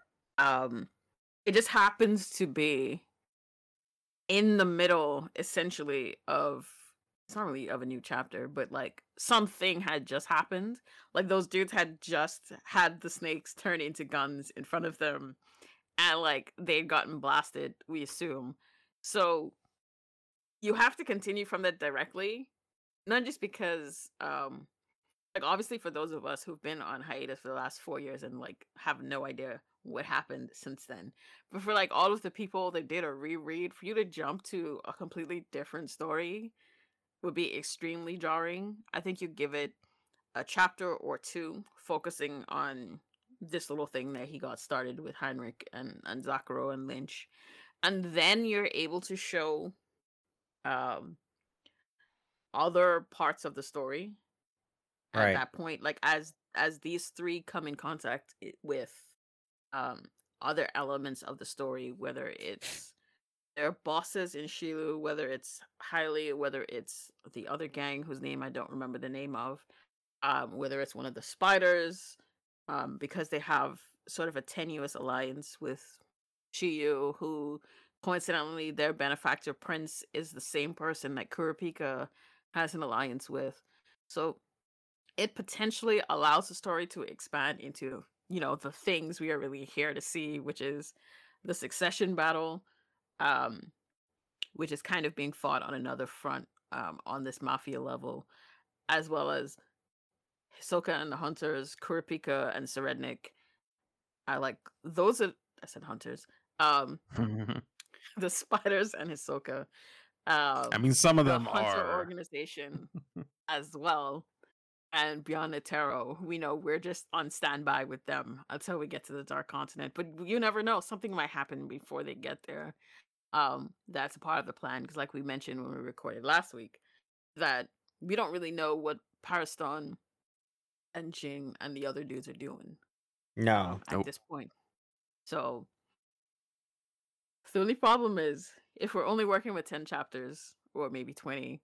it just happens to be in the middle, essentially, of... It's not really of a new chapter, but like something had just happened. Like those dudes had just had the snakes turn into guns in front of them, and like they'd gotten blasted, we assume. So you have to continue from that directly, not just because like obviously for those of us who've been on hiatus for the last 4 years and like have no idea what happened since then, but for like all of the people that did a reread, for you to jump to a completely different story would be extremely jarring. I think you give it a chapter or two focusing on this little thing that he got started with Heinrich and Zakuro and Lynch, and then you're able to show other parts of the story at that point, like as these three come in contact with other elements of the story, whether it's their bosses in Shilu, whether it's Hailey, whether it's the other gang whose name I don't remember the name of, whether it's one of the spiders, because they have sort of a tenuous alliance with Shiyu, who coincidentally their benefactor Prince is the same person that Kurapika has an alliance with. So it potentially allows the story to expand into, the things we are really here to see, which is the succession battle, which is kind of being fought on another front, on this mafia level, as well as Hisoka and the Hunters, Kurapika and Serednik. I said Hunters. The Spiders and Hisoka. I mean, some of them Hunter are organization as well. And beyond Netero, we know we're just on standby with them until we get to the Dark Continent. But you never know. Something might happen before they get there. That's a part of the plan, because like we mentioned when we recorded last week, that we don't really know what Paraston and Jing and the other dudes are doing. No. At this point. So the only problem is, if we're only working with 10 chapters, or maybe 20,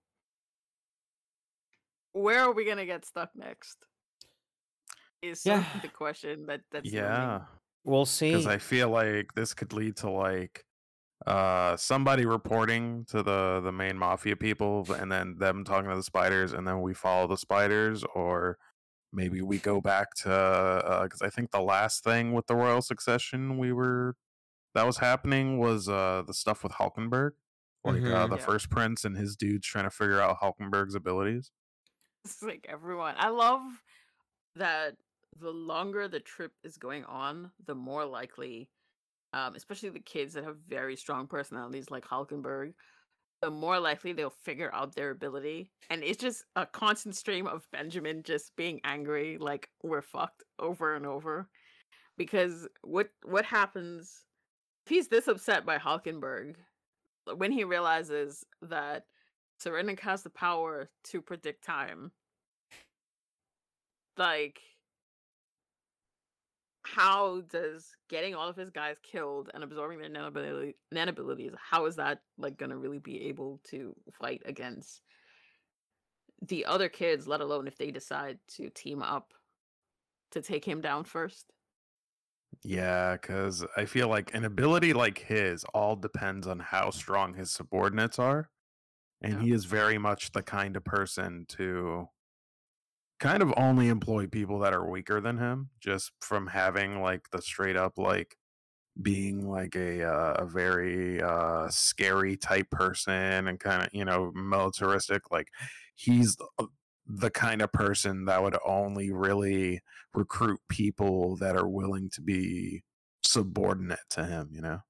where are we gonna get stuck next? Is sort of the question that's looming. We'll see. Because I feel like this could lead to like somebody reporting to the main mafia people, and then them talking to the spiders, and then we follow the spiders, or maybe we go back to because I think the last thing with the royal succession that was happening was the stuff with Hulkenberg, like the first prince and his dudes trying to figure out Hulkenberg's abilities. It's like everyone. I love that the longer the trip is going on, the more likely, especially the kids that have very strong personalities like Hulkenberg, the more likely they'll figure out their ability. And it's just a constant stream of Benjamin just being angry, like we're fucked, over and over. Because what happens if he's this upset by Hulkenberg when he realizes that Serednik has the power to predict time? Like, how does getting all of his guys killed and absorbing their nan abilities, how is that like gonna really be able to fight against the other kids, let alone if they decide to team up to take him down first? Yeah, because I feel like an ability like his all depends on how strong his subordinates are. And Yeah. he is very much the kind of person to kind of only employ people that are weaker than him, just from having like the straight up like being like a very scary type person and kind of militaristic. Like he's the kind of person that would only really recruit people that are willing to be subordinate to him,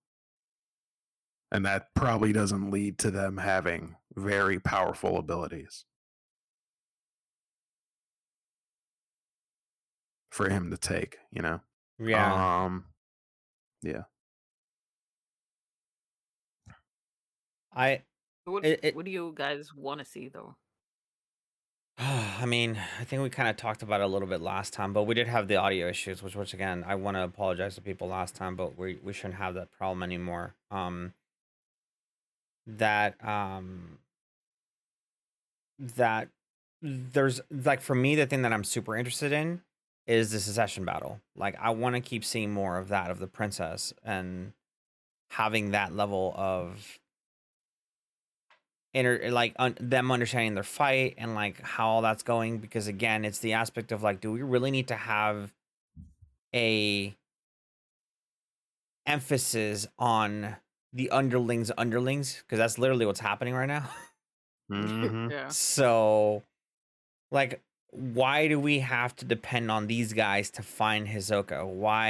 and that probably doesn't lead to them having very powerful abilities for him to take, Yeah. Yeah. I What it what do you guys want to see though? I mean, I think we kind of talked about it a little bit last time, but we did have the audio issues, which again, I want to apologize to people last time, but we shouldn't have that problem anymore. That that there's like for me, the thing that I'm super interested in is the secession battle. Like I want to keep seeing more of that of the princess and having that level of them understanding their fight and like how all that's going, because again it's the aspect of like, do we really need to have a emphasis on the underlings because that's literally what's happening right now. Hmm. Yeah. So like, why do we have to depend on these guys to find Hisoka?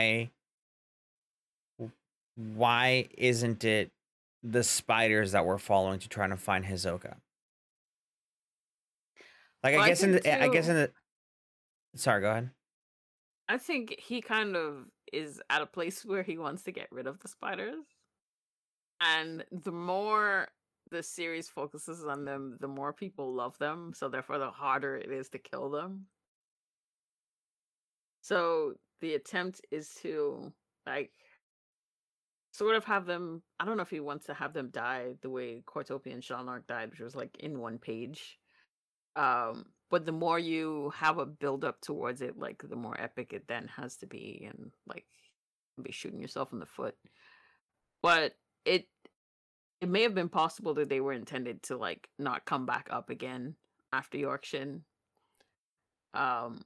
Why isn't it the spiders that we're following to try to find Hisoka? Like Well, I I guess in think the too. sorry, go ahead. I think he kind of is at a place where he wants to get rid of the spiders. And the more the series focuses on them, the more people love them. So therefore, the harder it is to kill them. So the attempt is to like sort of have them. I don't know if he wants to have them die the way Cortopia and Shalnark died, which was like in one page. But the more you have a build up towards it, like the more epic it then has to be, and like be shooting yourself in the foot. But it may have been possible that they were intended to like not come back up again after Yorkshin. Um,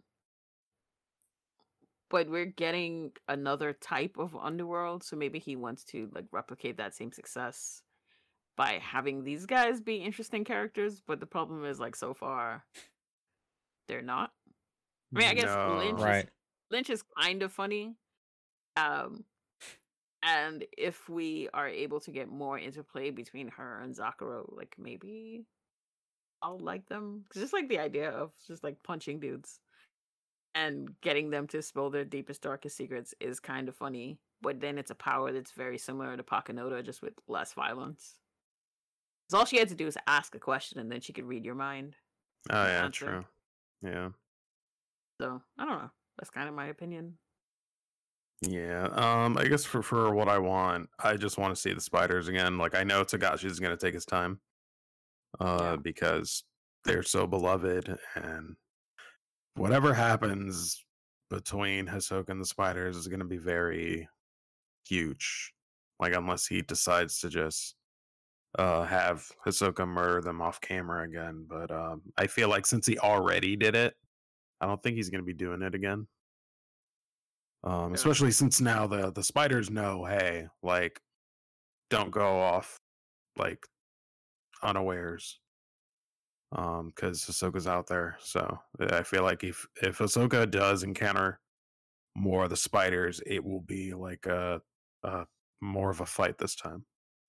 but we're getting another type of underworld, so maybe he wants to like replicate that same success by having these guys be interesting characters. But the problem is like so far they're not. I mean, I guess No. Right. Lynch is kind of funny. Um, and if we are able to get more interplay between her and Zakuro, like maybe I'll like them. 'Cause just like the idea of just like punching dudes and getting them to spill their deepest, darkest secrets is kind of funny. But then it's a power that's very similar to Pakanoda, just with less violence. Because all she had to do is ask a question and then she could read your mind Oh and yeah, answer. true. Yeah. So I don't know. That's kind of my opinion. Yeah. I guess for what I want, I just want to see the spiders again. Like I know Tagashi's gonna take his time. Yeah. Because they're so beloved, and whatever happens between Hisoka and the spiders is gonna be very huge. Like unless he decides to just have Hisoka murder them off camera again. But I feel like since he already did it, I don't think he's gonna be doing it again. Yeah. Especially since now the spiders know, hey, like, don't go off like unawares. Because Hisoka's out there. So I feel like if Hisoka does encounter more of the spiders, it will be like a more of a fight this time.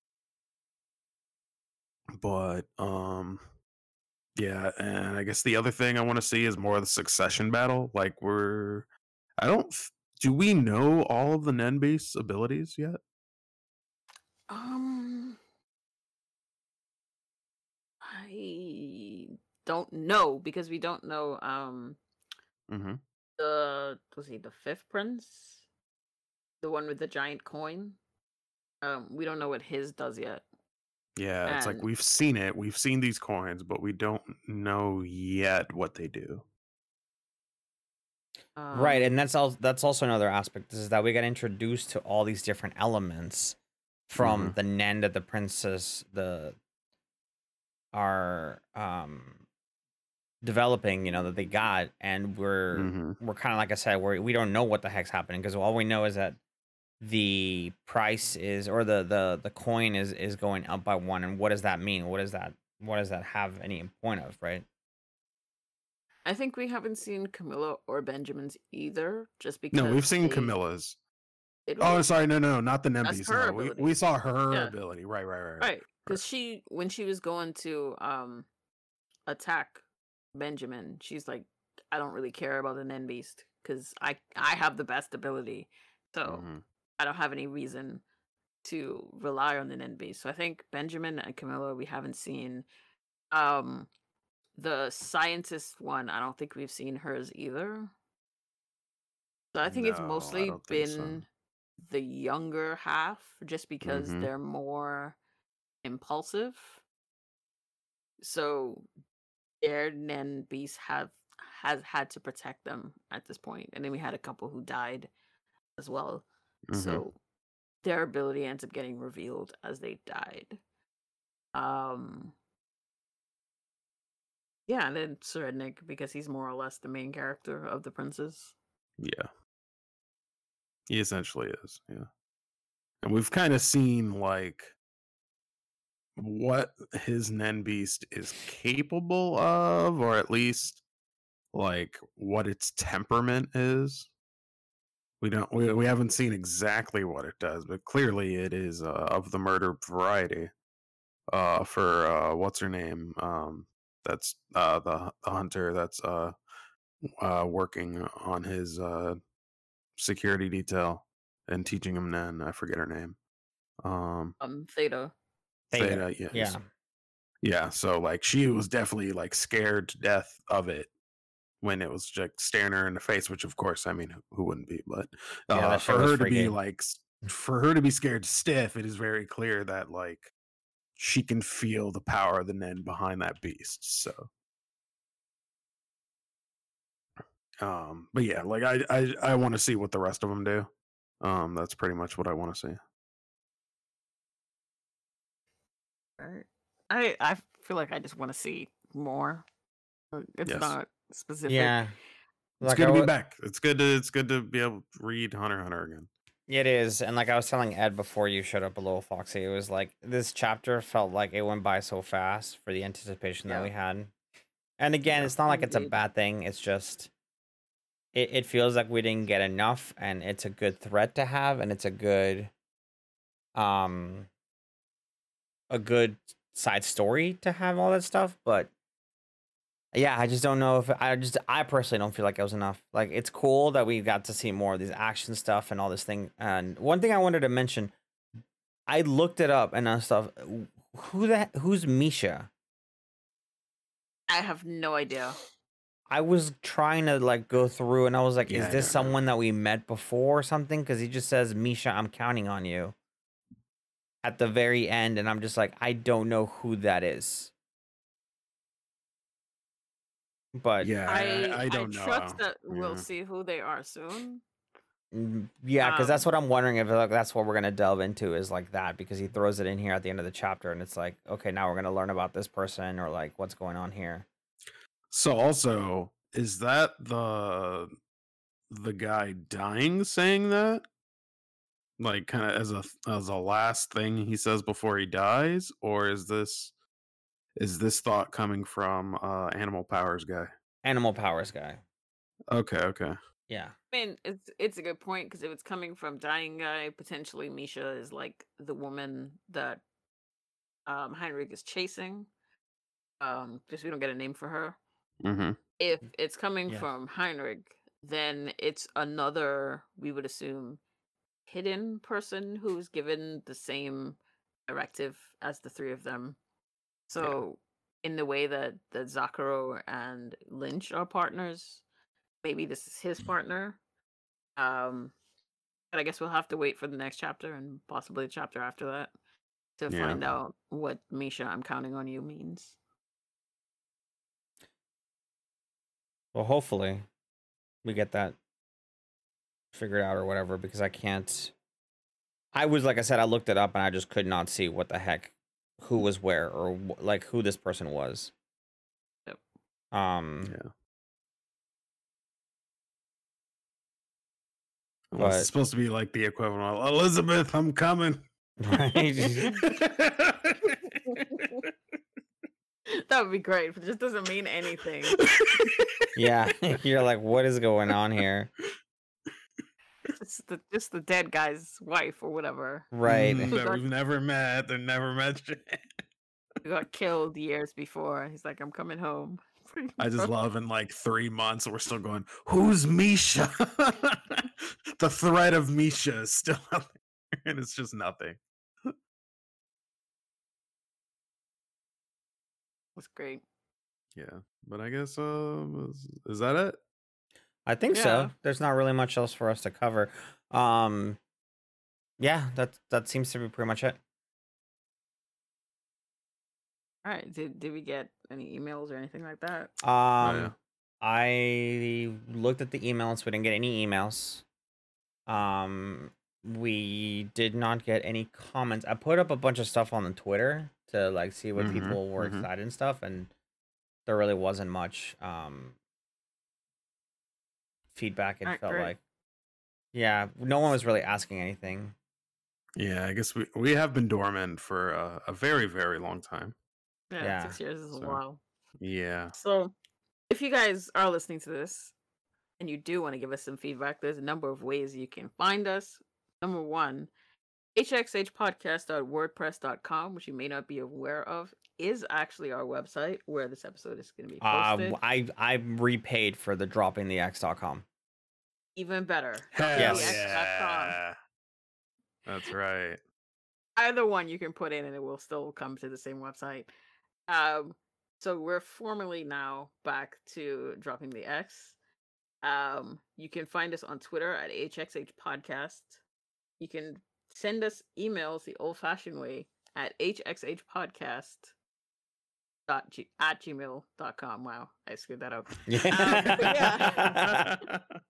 But yeah, and I guess the other thing I want to see is more of the succession battle. Like I don't do we know all of the Nen-based abilities yet? I don't know because we don't know Mm-hmm. was he the fifth prince? the one with the giant coin. We don't know what his does yet. Yeah, it's like And we've seen it. We've seen these coins, but we don't know yet what they do. Right, and um that's also another aspect is that we got introduced to all these different elements from Mhm. the Nen that the princess are developing, that they got, and Mhm. we're kind of like I said, we don't know what the heck's happening because all we know is that the price is or the coin is going up by one, and what does that mean? What does that have any point of, right? I think we haven't seen Camilla or Benjamin's either, just No, we've because seen they Camilla's. did Oh, we? sorry, no, not the That's Nembeast. her No, we ability. saw her Yeah, ability. Right. right. Because when she was going to attack Benjamin, she's like, I don't really care about the Nen Beast because I have the best ability, so Mm-hmm. I don't have any reason to rely on the Nen Beast. So I think Benjamin and Camilla we haven't seen. Um, the scientist one, I don't think we've seen hers either. So I think it's No, I mostly don't think so. been the younger half, just because Mm-hmm. they're more impulsive. So their Nen Beast has had to protect them at this point, and then we had a couple who died as well. Mm-hmm. So their ability ends up getting revealed as they died. Um, yeah, and then Serednik, because he's more or less the main character of the princes. Yeah, he essentially is. Yeah, and we've kind of seen like what his Nen Beast is capable of, or at least like what its temperament is. We haven't seen exactly what it does, but clearly it is of the murder variety. For what's her name? That's the hunter that's working on his security detail and teaching him Nen. I forget her name. Theta. Theta. Theta, yes. Yeah. Yeah, so like she was definitely like scared to death of it when it was like staring her in the face, which of course, I mean, who wouldn't be? But Yeah, that shit for was her to be freaky. like, for her to be scared stiff, it is very clear that like she can feel the power of the Nen behind that beast. So, but yeah, like I want to see what the rest of them do. That's pretty much what I want to see. Right. I feel like I just want to see more. It's Yes, not specific. Yeah. it's Like good to be back. It's good to be able to read Hunter x Hunter again. it is, and like I was telling Ed before you showed up a little Foxy, it was like this chapter felt like it went by so fast for the anticipation that Yeah. we had. And again, Yeah. it's not like it's a Indeed. bad thing. It's just it feels like we didn't get enough, and it's a good threat to have, and it's um a good side story to have all that stuff. But yeah, I just don't know if I personally don't feel like it was enough. Like it's cool that we got to see more of these action stuff and all this thing. And one thing I wanted to mention, I looked it up and stuff. Who's Misha? I have no idea. I was trying to like go through and I was like, Yeah, is I this don't know. someone that we met before or something? Because he just says, Misha, I'm counting on you at the very end. And I'm just like, I don't know who that is. But Yeah, I don't know. trust that we'll Yeah. see who they are soon. yeah, because that's Um, what I'm wondering if like, that's what we're gonna delve into is like that because he throws it in here at the end of the chapter and it's like, okay, now we're gonna learn about this person or like what's going on here. So also, is that the guy dying saying that? Like kind of as a last thing he says before he dies, or is this thought coming from Animal Powers guy? Animal Powers guy. Okay. Yeah. I mean, it's a good point because if it's coming from dying guy, potentially Misha is like the woman that Heinrich is chasing. Just we don't get a name for her. Mm-hmm. If it's coming Yeah. from Heinrich, then it's another, we would assume, hidden person who's given the same directive as the three of them. So, in the way that Zakuro and Lynch are partners, maybe this is his partner. Um, But I guess we'll have to wait for the next chapter and possibly the chapter after that to Yeah. find out what Misha, I'm counting on you means. Well, hopefully we get that figured out or whatever, because I can't. I was, like I said, I looked it up and I just could not see what the heck, who was where, or like who this person was. Yep. Um, Yeah. Well, it's but supposed to be like the equivalent of Elizabeth, I'm coming. right, That would be great, but it just doesn't mean anything. yeah, you're like, what is going on here? It's just the dead guy's wife or whatever. Right. That we've never met. They're never mentioned. Who got killed years before. He's like, I'm coming home. I just love in like 3 months we're still going, who's Misha? The threat of Misha is still out there, and it's just nothing. That's great. Yeah, but I guess is that it? I think Yeah. so. There's not really much else for us to cover. Yeah, that seems to be pretty much it. All right. Did we get any emails or anything like that? Yeah. I looked at the emails. We didn't get any emails. We did not get any comments. I put up a bunch of stuff on the Twitter to like see what Mhm, people were mhm. excited and stuff, and there really wasn't much feedback. It Alright, felt great. like, yeah, no one was really asking anything. Yeah, I guess we have been dormant for a very, very long time. Yeah, Yeah, 6 years is a so- while. Yeah. So, if you guys are listening to this and you do want to give us some feedback, there's a number of ways you can find us. Number one, hxhpodcast.wordpress.com, which you may not be aware of, is actually our website where this episode is going to be posted. I'm repaid for the droppingthex.com. Even better. Hell Yes. droppingthex.com. yeah. That's right. Either one you can put in and it will still come to the same website. So we're formally now back to Dropping the X. You can find us on Twitter at HXH Podcast. You can send us emails the old-fashioned way at hxhpodcast@gmail.com. Wow, I screwed that up. Yeah.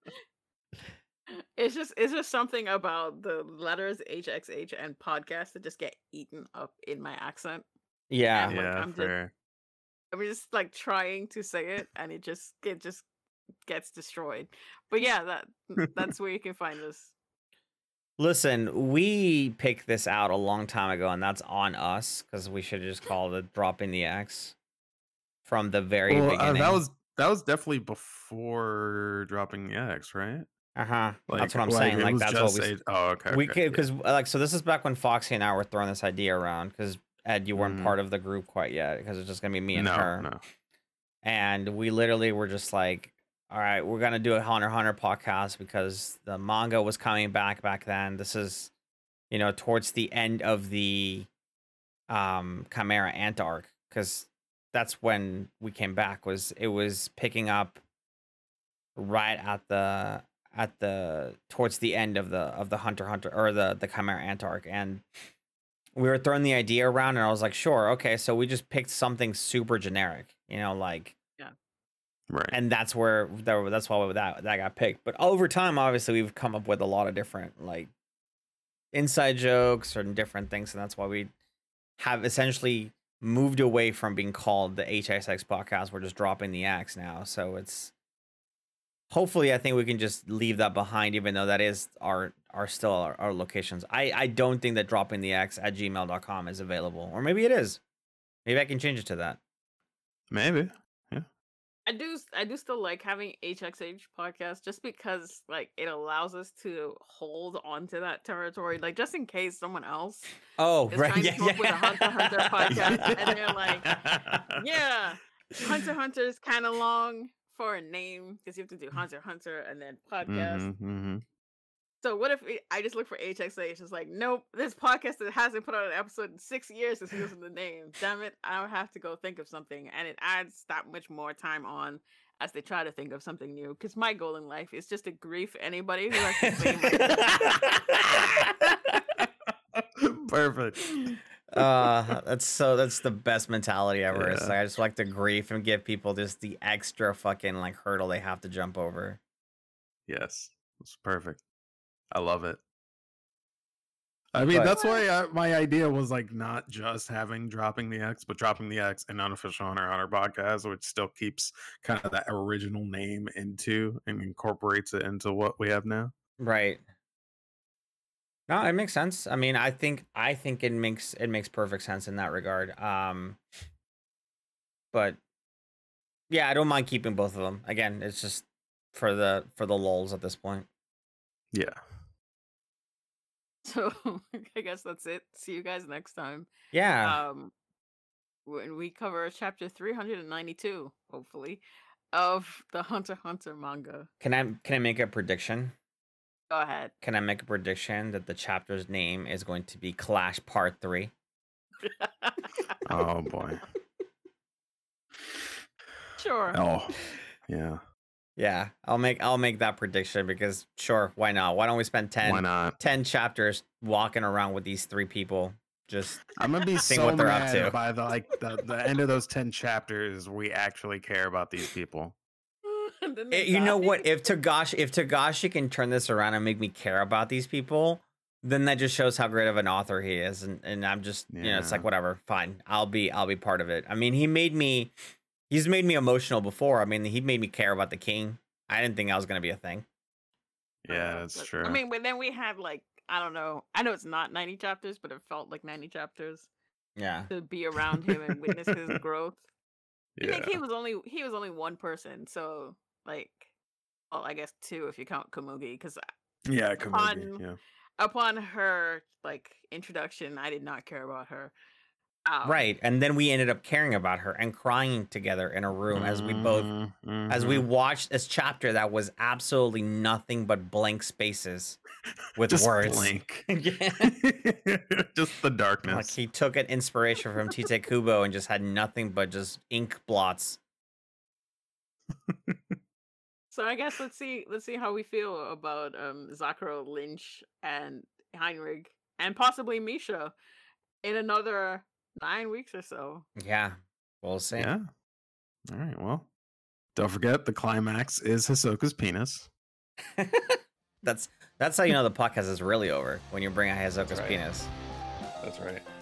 It's just something about the letters HXH and podcast that just get eaten up in my accent. Yeah. Like, Yeah, I'm fair. just like trying to say it and it just gets destroyed. But yeah, that's where you can find us. Listen, we picked this out a long time ago, and that's on us, because we should have just called it Dropping the X from the very beginning. that was definitely before Dropping the X, right? Uh-huh. That's what I'm like, saying. it Like, was that's what just we... okay. We okay, could, yeah. because, like, so this is back when Foxy and I were throwing this idea around, because, Ed, you weren't Mhm. part of the group quite yet, because it's just going to be me and no, her. no. And we literally were just like, all right, we're going to do a Hunter x Hunter podcast because the manga was coming back then. This is, towards the end of the Chimera Ant arc, because that's when we came back. It was picking up right at the towards the end of the Hunter x Hunter, or the Chimera Ant arc, and we were throwing the idea around, and I was like, sure, okay, so we just picked something super generic, like. Right. And that's why that got picked. But over time, obviously, we've come up with a lot of different like inside jokes and different things, and that's why we have essentially moved away from being called the HXX podcast. We're just Dropping the X now. So it's hopefully, I think we can just leave that behind, even though that is our locations. I don't think that Dropping the X at gmail.com is available, or maybe it is. Maybe I can change it to that. Maybe. I do still like having HXH podcast just because like it allows us to hold on to that territory, like just in case someone else Oh, is right. trying to Yeah, come up with a Hunter x Hunter podcast and they're like, yeah. Hunter x Hunter is kind of long for a name because you have to do Hunter x Hunter and then podcast. So what if I just look for HXH? It's like, nope, this podcast that hasn't put out an episode in 6 years is using the name. Damn it, I have to go think of something, and it adds that much more time on. as they try to think of something new. Because my goal in life is just to grief anybody who has to say my Perfect. That's the best mentality ever. It's Yeah. like I just like to grief and give people just the extra fucking like hurdle they have to jump over. Yes, it's perfect. I love it. I mean, But- that's why my idea was like not just having dropping the X, but dropping the X and unofficial Hunter x Hunter podcast, which still keeps kind of that original name into and incorporates it into what we have now. Right. No, it makes sense. I mean, I think it makes perfect sense in that regard. But yeah, I don't mind keeping both of them. Again, it's just for the lulz at this point. Yeah. So I guess that's it. See you guys next time. Yeah. When we cover chapter 392, hopefully, of the Hunter x Hunter manga. Can I make a prediction? Go ahead. Can I make a prediction that the chapter's name is going to be Clash Part 3? Oh boy. Sure. Oh, yeah. Yeah, I'll make that prediction because sure, why not? Why don't we spend Why not? 10 chapters walking around with these three people? Just I'm gonna be Seeing so what they're up mad to. by the end of those 10 chapters. We actually care about these people. And then they you know die. what? If Togashi can turn this around and make me care about these people, then that just shows how great of an author he is. And I'm just it's like Yeah. whatever, fine. I'll be part of it. I mean, he's made me emotional before. I mean, he made me care about the king. I didn't think that was gonna be a thing. Yeah, that's But, true. I mean, but then we had like, I don't know. I know it's not 90 chapters, but it felt like 90 chapters Yeah. to be around him and witness his growth. I yeah. think he was only one person, so like, well, I guess two if you count Komugi, because Yeah, Komugi. upon- Yeah. upon her like introduction, I did not care about her. Right. And then we ended up caring about her and crying together in a room as we both as we watched this chapter that was absolutely nothing but blank spaces with just words. blank. Yeah. Just the darkness. Like he took an inspiration from Tite Kubo and just had nothing but just ink blots. So I guess let's see how we feel about Zakuro, Lynch, and Heinrich, and possibly Misha in another 9 weeks or so. Yeah. We'll see. Yeah. All right. Well, don't forget the climax is Hisoka's penis. That's how you know the podcast is really over when you bring out Hisoka's right. penis. That's right.